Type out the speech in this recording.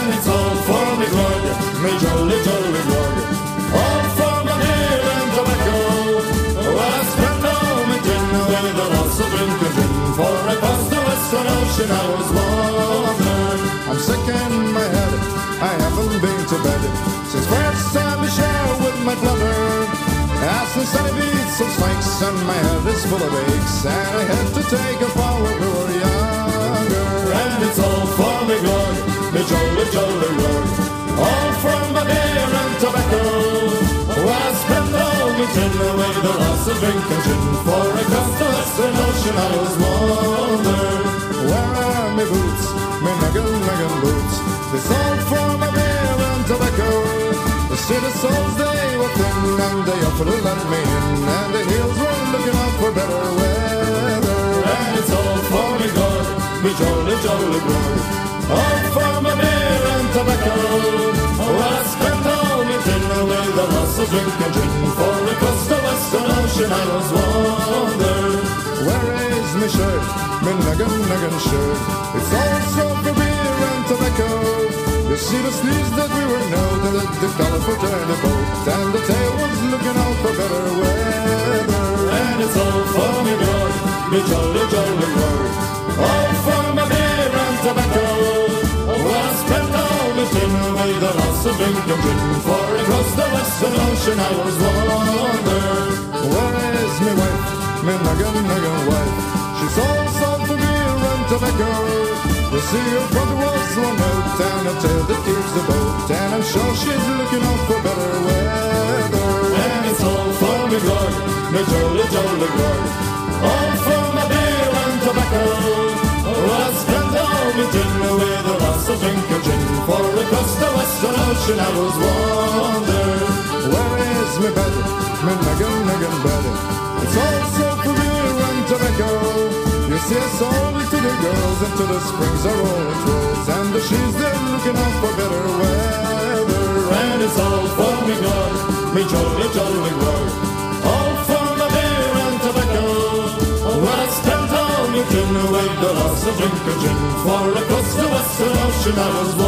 and it's all for me glug, me jolly, jolly glug. All for my beer and tobacco. Oh, I spent all my gin with the loss of drinking gin. For across the western ocean I was wandering. I'm sick in my head, I haven't been to bed since first time I share with my brother. As the sun beats of snakes and my head is full of aches, and I had to take a power we were younger. And it's all for me glug, me jolly, jolly glug. All from my beer and tobacco. Oh, I spent all my gin away the loss of drinking gin. For across the western ocean I was wandering. Where are my boots, my nuggin boots? They sold for my beer and tobacco. The city souls they were thin, and they offered to let me in, and the hills were looking out for better weather. And it's all for me glug, me jolly, jolly glug. All for my beer and tobacco. Oh, I spent all my gin away the loss of drinking gin. For across the western ocean I was wandering. Where is my shirt, my nuggin shirt? It's also for beer and tobacco. You see the sleeves that we were known, and the color for turn the boat, and the tail was looking out for better weather. And it's all for me glug, me jolly, jolly glug. All for my beer and tobacco. Oh, I spent all my gin away the loss of drinking gin. For across the western ocean I was wandering. Where is my wife, my nuggin wife? She's all sold for beer and tobacco. You see her front was one out, and a tail that keeps the boat, and I'm sure she's looking out for better weather. And it's all for me glug, me jolly, jolly glug. All for my beer and tobacco. Oh, I spent all my gin away the loss of drinking gin. For across the western ocean I was wandering. Where is my bed, my nuggin bed? It's also for beer and tobacco. You see I sold it to the girls, and to the springs are rolling trolls, and the she's there looking out for better weather. And it's all for me glug, me jolly, jolly glug. All for my beer and tobacco. Oh, I spent all my gin away the loss of drinking gin. For across the western ocean I was